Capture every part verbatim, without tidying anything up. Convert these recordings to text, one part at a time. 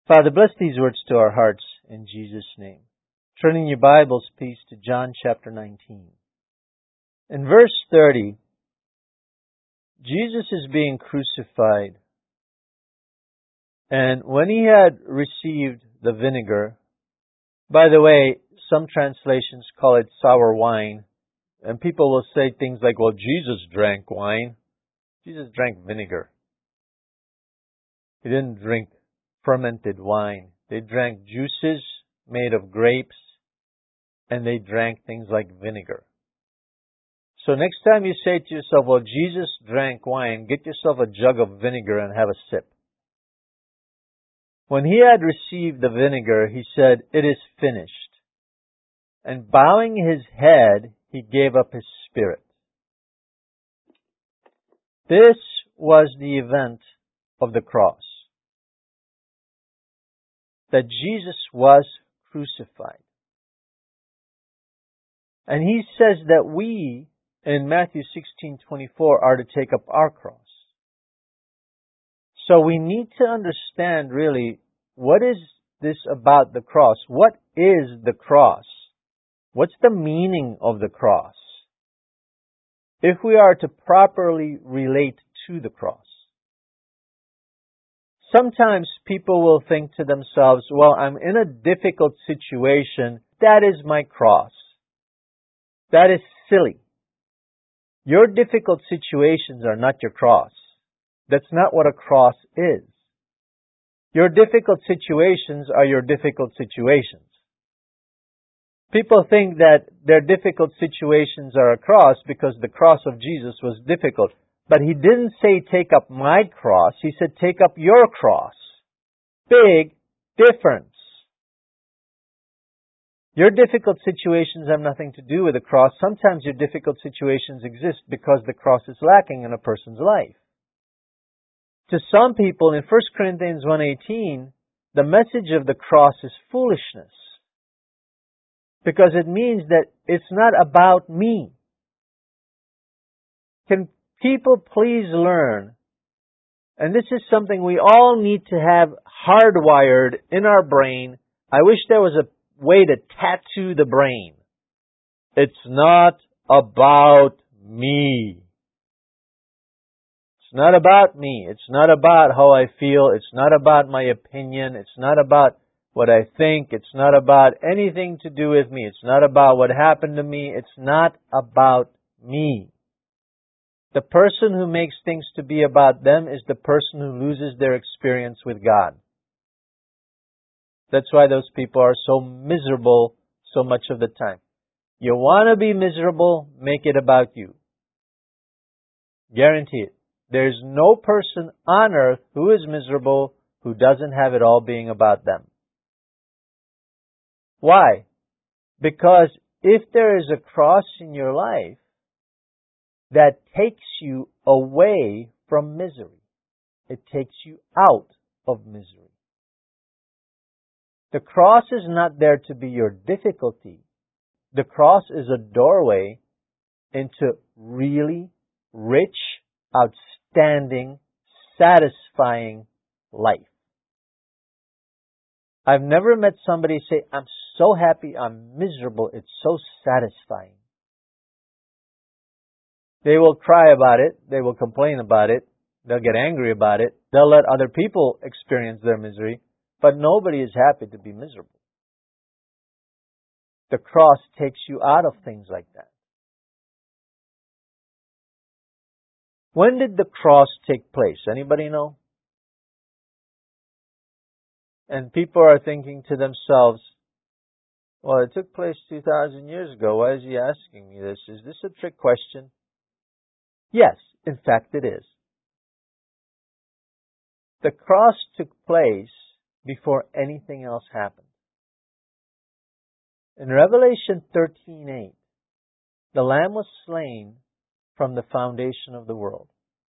Father, bless these words to our hearts in Jesus' name. Turning your Bibles, please, to John chapter nineteen. In verse thirty, Jesus is being crucified. And when he had received the vinegar, by the way, some translations call it sour wine. And people will say things like, well, Jesus drank wine. Jesus drank vinegar. He didn't drink fermented wine. They drank juices made of grapes, and they drank things like vinegar. So next time you say to yourself, well, Jesus drank wine, get yourself a jug of vinegar and have a sip. When he had received the vinegar, he said, it is finished. And bowing his head, he gave up his spirit. This was the event of the cross. That Jesus was crucified. And he says that we, in Matthew sixteen twenty-four, are to take up our cross. So we need to understand really, what is this about the cross? What is the cross? What's the meaning of the cross? If we are to properly relate to the cross. Sometimes people will think to themselves, well, I'm in a difficult situation. That is my cross. That is silly. Your difficult situations are not your cross. That's not what a cross is. Your difficult situations are your difficult situations. People think that their difficult situations are a cross because the cross of Jesus was difficult. But he didn't say take up my cross. He said take up your cross. Big difference. Your difficult situations have nothing to do with the cross. Sometimes your difficult situations exist because the cross is lacking in a person's life. To some people, in First Corinthians one eighteen, the message of the cross is foolishness. Because it means that it's not about me. Can people please learn, and this is something we all need to have hardwired in our brain. I wish there was a way to tattoo the brain. It's not about me. It's not about me. It's not about how I feel. It's not about my opinion. It's not about what I think. It's not about anything to do with me. It's not about what happened to me. It's not about me. The person who makes things to be about them is the person who loses their experience with God. That's why those people are so miserable so much of the time. You want to be miserable, make it about you. Guarantee it. There's no person on earth who is miserable who doesn't have it all being about them. Why? Because if there is a cross in your life that takes you away from misery, it takes you out of misery. The cross is not there to be your difficulty. The cross is a doorway into really rich, outstanding, satisfying life. I've never met somebody say, I'm so happy, I'm miserable, it's so satisfying. They will cry about it, they will complain about it, they'll get angry about it, they'll let other people experience their misery, but nobody is happy to be miserable. The cross takes you out of things like that. When did the cross take place? Anybody know? And people are thinking to themselves, well, it took place two thousand years ago. Why is he asking me this? Is this a trick question? Yes, in fact it is. The cross took place before anything else happened. In Revelation thirteen eight, the Lamb was slain from the foundation of the world.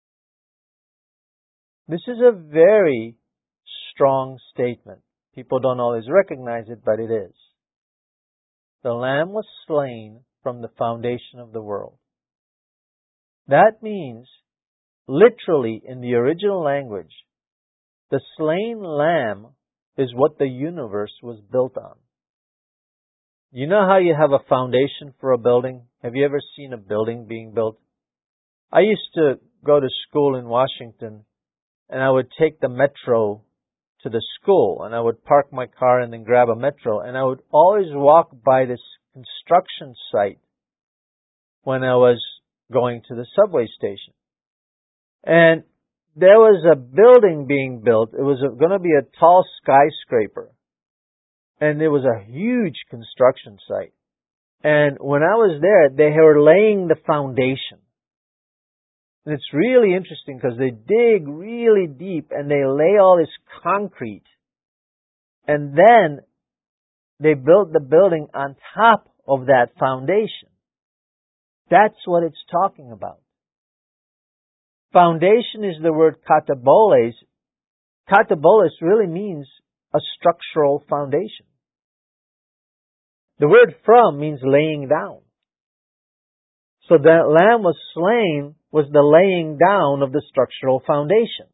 This is a very strong statement. People don't always recognize it, but it is. The Lamb was slain from the foundation of the world. That means, literally in the original language, the slain Lamb is what the universe was built on. You know how you have a foundation for a building? Have you ever seen a building being built? I used to go to school in Washington, and I would take the metro to the school, and I would park my car and then grab a metro, and I would always walk by this construction site when I was going to the subway station. And there was a building being built. It was going to be a tall skyscraper. And it was a huge construction site. And when I was there, they were laying the foundation. And it's really interesting because they dig really deep and they lay all this concrete. And then they build the building on top of that foundation. That's what it's talking about. Foundation is the word kataboles. Kataboles really means a structural foundation. The word from means laying down. So the lamb was slain was the laying down of the structural foundation.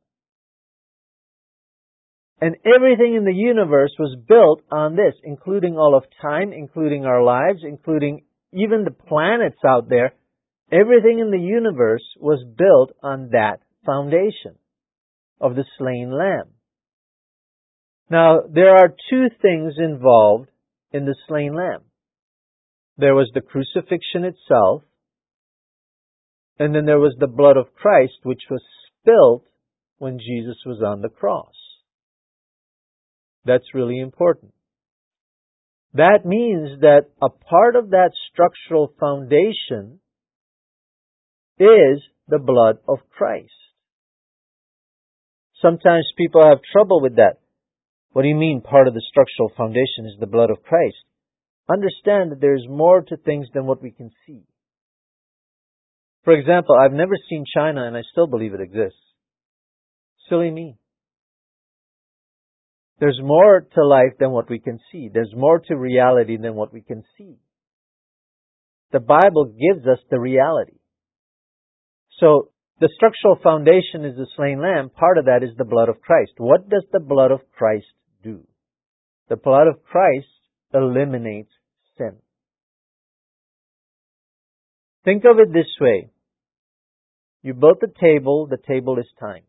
And everything in the universe was built on this, including all of time, including our lives, including even the planets out there. Everything in the universe was built on that foundation of the slain lamb. Now, there are two things involved in the slain lamb. There was the crucifixion itself, and then there was the blood of Christ, which was spilt when Jesus was on the cross. That's really important. That means that a part of that structural foundation is the blood of Christ. Sometimes people have trouble with that. What do you mean part of the structural foundation is the blood of Christ? Understand that there's more to things than what we can see. For example, I've never seen China and I still believe it exists. Silly me. There's more to life than what we can see. There's more to reality than what we can see. The Bible gives us the reality. So, the structural foundation is the slain lamb. Part of that is the blood of Christ. What does the blood of Christ do? The blood of Christ eliminates sin. Think of it this way. You built the table, the table is time.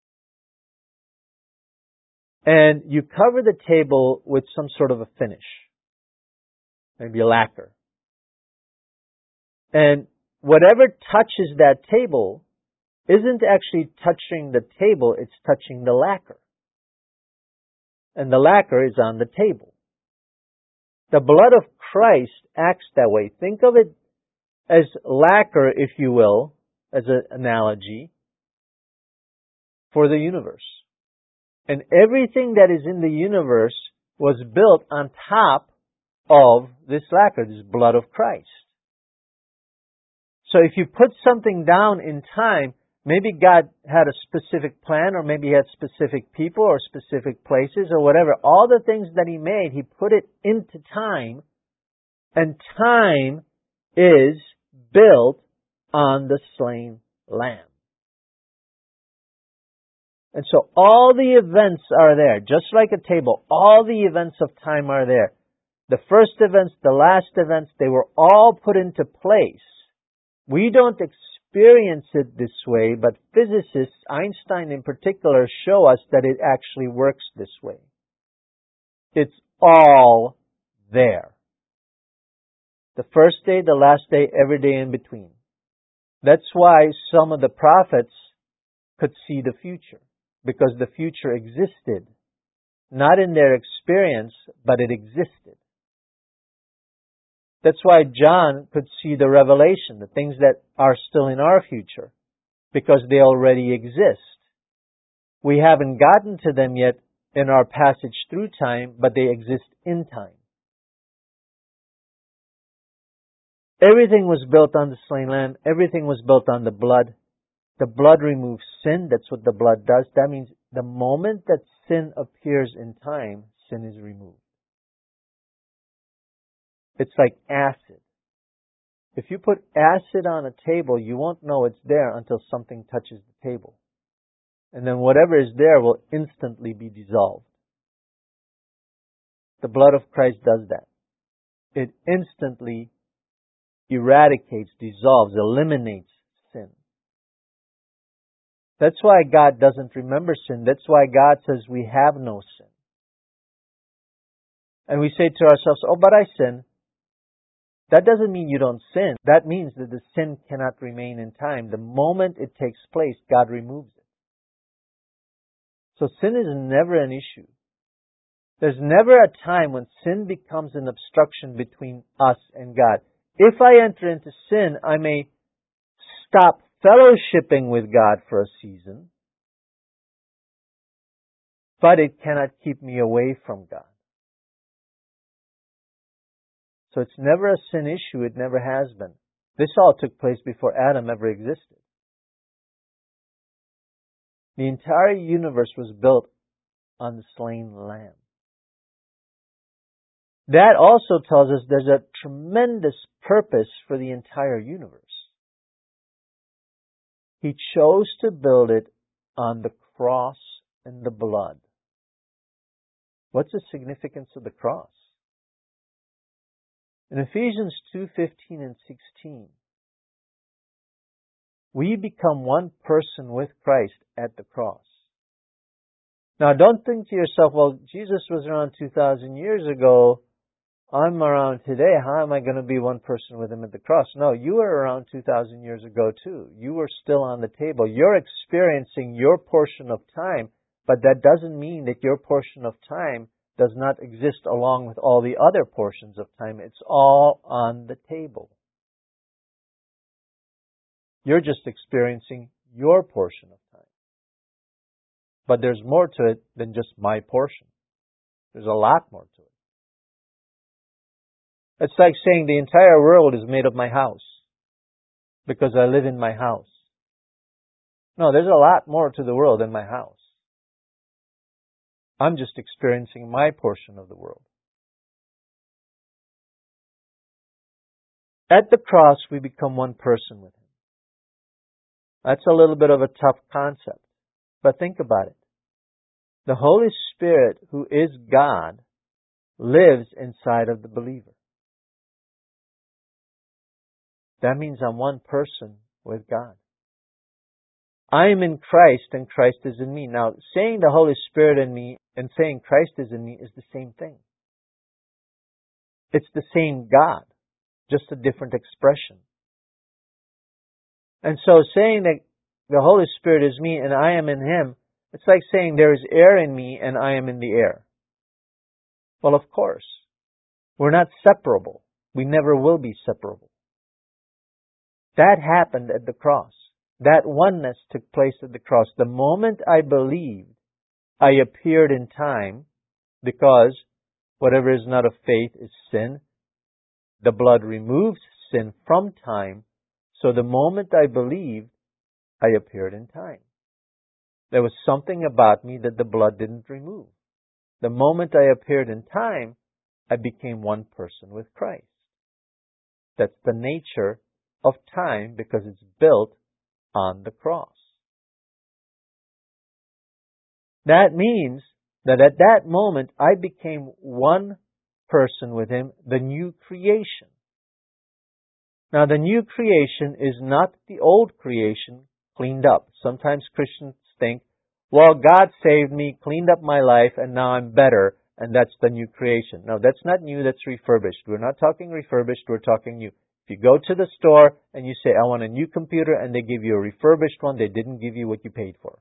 And you cover the table with some sort of a finish. Maybe a lacquer. And whatever touches that table isn't actually touching the table, it's touching the lacquer. And the lacquer is on the table. The blood of Christ acts that way. Think of it as lacquer, if you will, as an analogy for the universe. And everything that is in the universe was built on top of this lacquer, this blood of Christ. So if you put something down in time, maybe God had a specific plan, or maybe He had specific people or specific places or whatever. All the things that He made, He put it into time, and time is built on the slain lamb. And so all the events are there, just like a table. All the events of time are there. The first events, the last events, they were all put into place. We don't experience it this way, but physicists, Einstein in particular, show us that it actually works this way. It's all there. The first day, the last day, every day in between. That's why some of the prophets could see the future, because the future existed. Not in their experience, but it existed. That's why John could see the revelation, the things that are still in our future, because they already exist. We haven't gotten to them yet in our passage through time, but they exist in time. Everything was built on the slain lamb. Everything was built on the blood. The blood removes sin. That's what the blood does. That means the moment that sin appears in time, sin is removed. It's like acid. If you put acid on a table, you won't know it's there until something touches the table. And then whatever is there will instantly be dissolved. The blood of Christ does that. It instantly eradicates, dissolves, eliminates sin. That's why God doesn't remember sin. That's why God says we have no sin. And we say to ourselves, oh, but I sin. That doesn't mean you don't sin. That means that the sin cannot remain in time. The moment it takes place, God removes it. So sin is never an issue. There's never a time when sin becomes an obstruction between us and God. If I enter into sin, I may stop fellowshipping with God for a season, but it cannot keep me away from God. So it's never a sin issue. It never has been. This all took place before Adam ever existed. The entire universe was built on the slain Lamb. That also tells us there's a tremendous purpose for the entire universe. He chose to build it on the cross and the blood. What's the significance of the cross? In Ephesians two fifteen and sixteen, we become one person with Christ at the cross. Now, don't think to yourself, well, Jesus was around two thousand years ago. I'm around today. How am I going to be one person with Him at the cross? No, you were around two thousand years ago too. You were still on the table. You're experiencing your portion of time, but that doesn't mean that your portion of time does not exist along with all the other portions of time. It's all on the table. You're just experiencing your portion of time. But there's more to it than just my portion. There's a lot more to it. It's like saying the entire world is made of my house because I live in my house. No, there's a lot more to the world than my house. I'm just experiencing my portion of the world. At the cross, we become one person with Him. That's a little bit of a tough concept, but think about it. The Holy Spirit, who is God, lives inside of the believer. That means I'm one person with God. I am in Christ and Christ is in me. Now, saying the Holy Spirit in me and saying Christ is in me is the same thing. It's the same God, just a different expression. And so saying that the Holy Spirit is me and I am in Him, it's like saying there is air in me and I am in the air. Well, of course. We're not separable. We never will be separable. That happened at the cross. That oneness took place at the cross. The moment I believed, I appeared in time, because whatever is not of faith is sin. The blood removes sin from time. So the moment I believed, I appeared in time. There was something about me that the blood didn't remove. The moment I appeared in time, I became one person with Christ. That's the nature of time because it's built on the cross. That means that at that moment I became one person with Him, the new creation. Now the new creation is not the old creation cleaned up. Sometimes Christians think, well, God saved me, cleaned up my life, and now I'm better, and that's the new creation. No, that's not new, that's refurbished. We're not talking refurbished, we're talking new. If you go to the store and you say, I want a new computer, and they give you a refurbished one, they didn't give you what you paid for.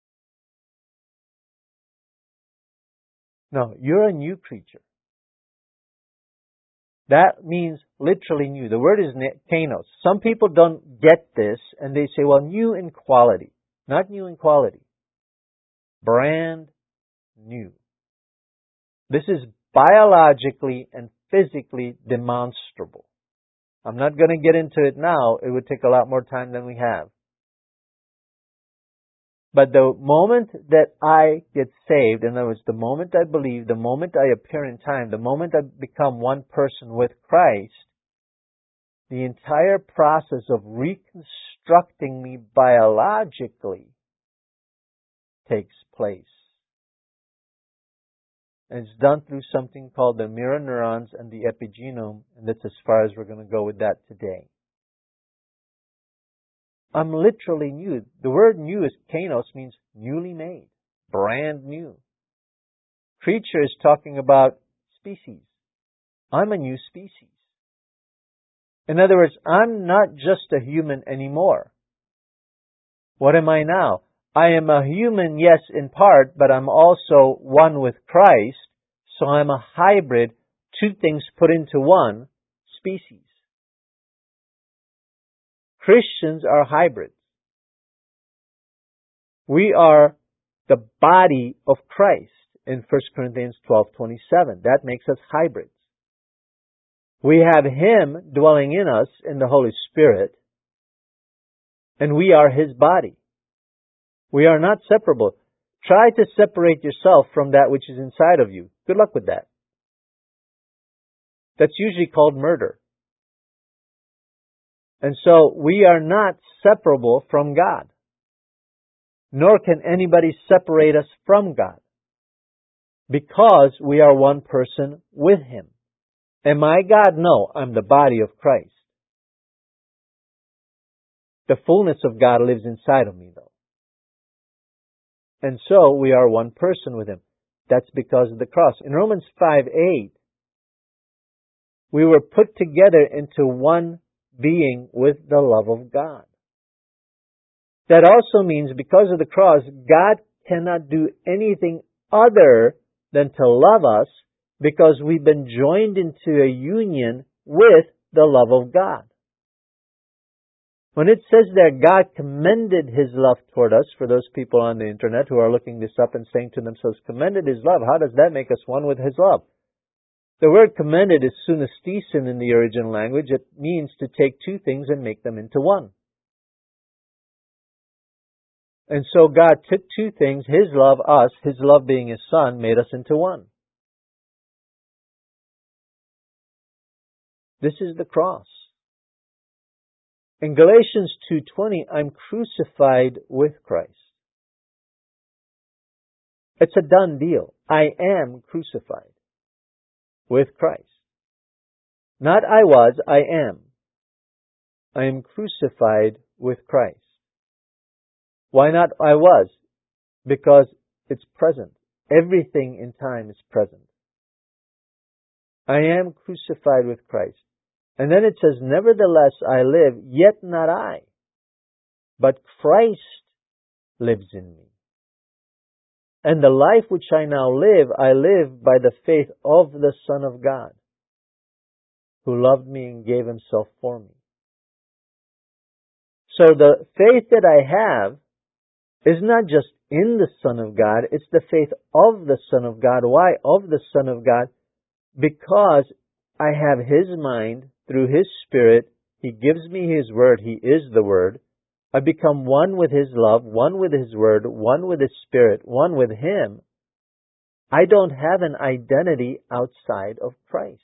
No, you're a new creature. That means literally new. The word is kainos. Some people don't get this, and they say, well, new in quality. Not new in quality. Brand new. This is biologically and physically demonstrable. I'm not going to get into it now. It would take a lot more time than we have. But the moment that I get saved, in other words, the moment I believe, the moment I appear in time, the moment I become one person with Christ, the entire process of reconstructing me biologically takes place. And it's done through something called the mirror neurons and the epigenome, and that's as far as we're going to go with that today. I'm literally new. The word new is kainos, means newly made, brand new. Creature is talking about species. I'm a new species. In other words, I'm not just a human anymore. What am I now? I am a human, yes, in part, but I'm also one with Christ, so I'm a hybrid, two things put into one species. Christians are hybrids. We are the body of Christ in First Corinthians twelve twenty-seven. That makes us hybrids. We have Him dwelling in us in the Holy Spirit, and we are His body. We are not separable. Try to separate yourself from that which is inside of you. Good luck with that. That's usually called murder. And so we are not separable from God. Nor can anybody separate us from God. Because we are one person with Him. Am I God? No, I'm the body of Christ. The fullness of God lives inside of me, though. And so we are one person with Him. That's because of the cross. In Romans five eight, we were put together into one being with the love of God. That also means because of the cross, God cannot do anything other than to love us because we've been joined into a union with the love of God. When it says that God commended His love toward us, for those people on the internet who are looking this up and saying to themselves, commended His love, how does that make us one with His love? The word commended is sunestesen in the original language. It means to take two things and make them into one. And so God took two things, His love, us, His love being His Son, made us into one. This is the cross. In Galatians two twenty, I'm crucified with Christ. It's a done deal. I am crucified with Christ. Not I was, I am. I am crucified with Christ. Why not I was? Because it's present. Everything in time is present. I am crucified with Christ. And then it says, nevertheless I live, yet not I, but Christ lives in me. And the life which I now live, I live by the faith of the Son of God, who loved me and gave Himself for me. So the faith that I have is not just in the Son of God, it's the faith of the Son of God. Why of the Son of God? Because I have His mind through His Spirit. He gives me His Word. He is the Word. I become one with His love, one with His Word, one with His Spirit, one with Him. I don't have an identity outside of Christ.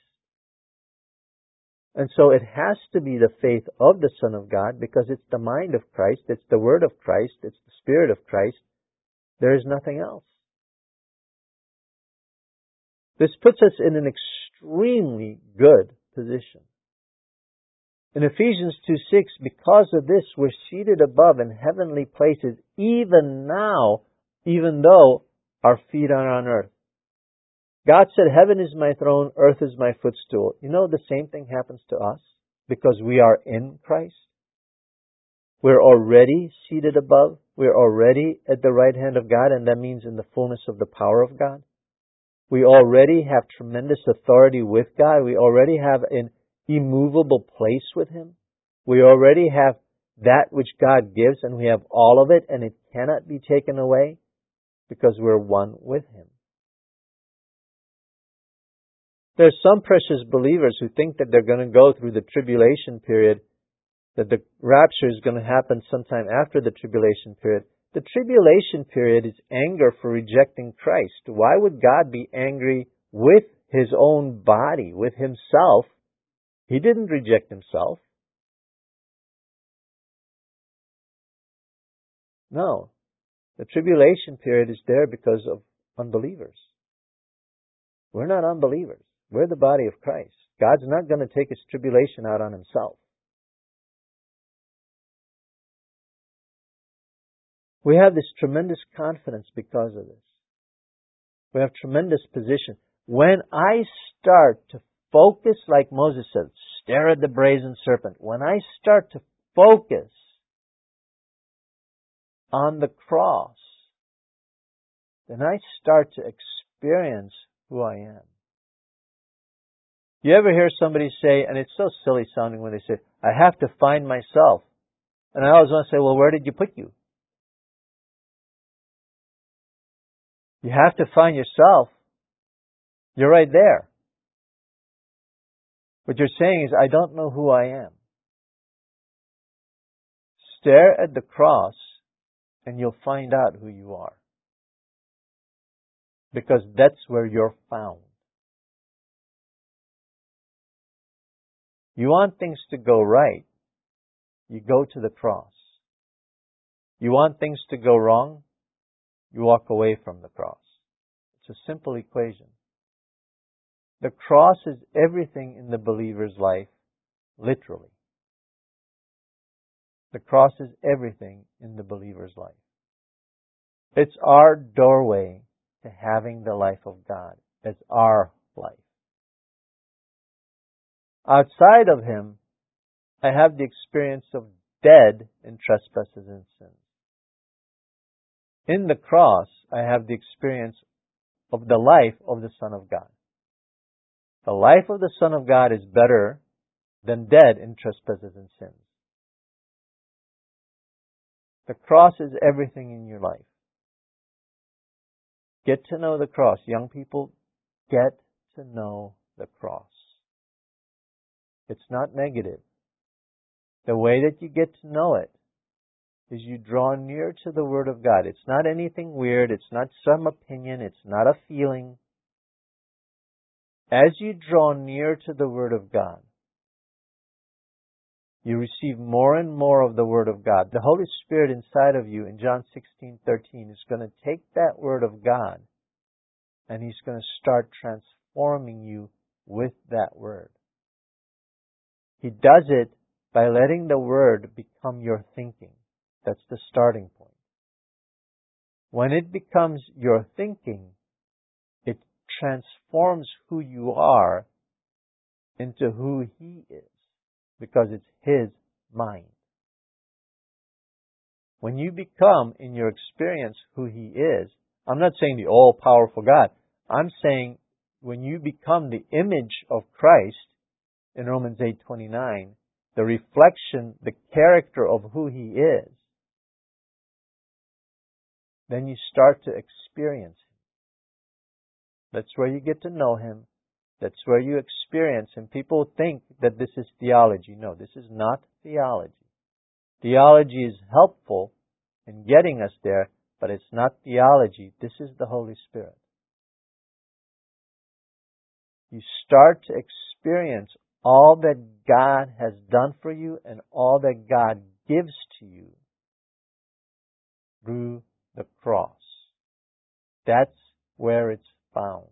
And so it has to be the faith of the Son of God because it's the mind of Christ, it's the Word of Christ, it's the Spirit of Christ. There is nothing else. This puts us in an extremely good position. In Ephesians two six, because of this, we're seated above in heavenly places, even now, even though our feet are on earth. God said, heaven is my throne, earth is my footstool. You know, the same thing happens to us because we are in Christ. We're already seated above. We're already at the right hand of God, and that means in the fullness of the power of God. We already have tremendous authority with God. We already have an immovable place with Him. We already have that which God gives, and we have all of it, and it cannot be taken away because we're one with Him. There are some precious believers who think that they're going to go through the tribulation period, that the rapture is going to happen sometime after the tribulation period. The tribulation period is anger for rejecting Christ. Why would God be angry with His own body, with Himself? He didn't reject Himself. No. The tribulation period is there because of unbelievers. We're not unbelievers. We're the body of Christ. God's not going to take His tribulation out on Himself. We have this tremendous confidence because of this. We have tremendous position. When I start to focus, like Moses said, stare at the brazen serpent. When I start to focus on the cross, then I start to experience who I am. You ever hear somebody say, and it's so silly sounding when they say, I have to find myself. And I always want to say, well, where did you put you? You have to find yourself. You're right there. What you're saying is, I don't know who I am. Stare at the cross and you'll find out who you are. Because that's where you're found. You want things to go right, you go to the cross. You want things to go wrong, you walk away from the cross. It's a simple equation. The cross is everything in the believer's life, literally. The cross is everything in the believer's life. It's our doorway to having the life of God as our life. Outside of Him, I have the experience of dead in trespasses and sins. In the cross, I have the experience of the life of the Son of God. The life of the Son of God is better than dead in trespasses and sins. The cross is everything in your life. Get to know the cross. Young people, get to know the cross. It's not negative. The way that you get to know it is you draw near to the Word of God. It's not anything weird. It's not some opinion. It's not a feeling. As you draw near to the Word of God, you receive more and more of the Word of God. The Holy Spirit inside of you in John sixteen thirteen is going to take that Word of God and He's going to start transforming you with that Word. He does it by letting the Word become your thinking. That's the starting point. When it becomes your thinking, it transforms who you are into who He is, because it's His mind. When you become, in your experience, who He is, I'm not saying the all-powerful God. I'm saying when you become the image of Christ, in Romans eight twenty-nine, the reflection, the character of who He is, then you start to experience Him. That's where you get to know Him. That's where you experience Him. People think that this is theology. No, this is not theology. Theology is helpful in getting us there, but it's not theology. This is the Holy Spirit. You start to experience all that God has done for you and all that God gives to you through the cross. That's where it's found.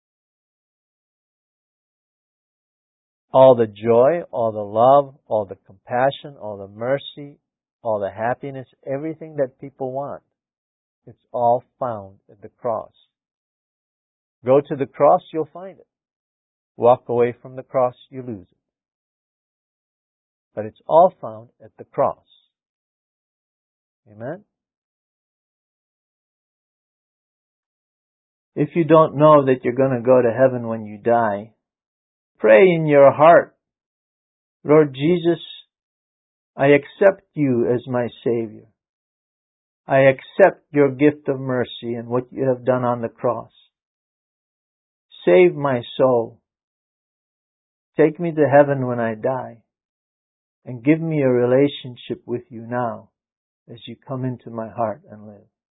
All the joy, all the love, all the compassion, all the mercy, all the happiness, everything that people want, it's all found at the cross. Go to the cross, you'll find it. Walk away from the cross, you lose it. But it's all found at the cross. Amen? If you don't know that you're going to go to heaven when you die, pray in your heart, Lord Jesus, I accept You as my Savior. I accept Your gift of mercy and what You have done on the cross. Save my soul. Take me to heaven when I die. And give me a relationship with You now as You come into my heart and live.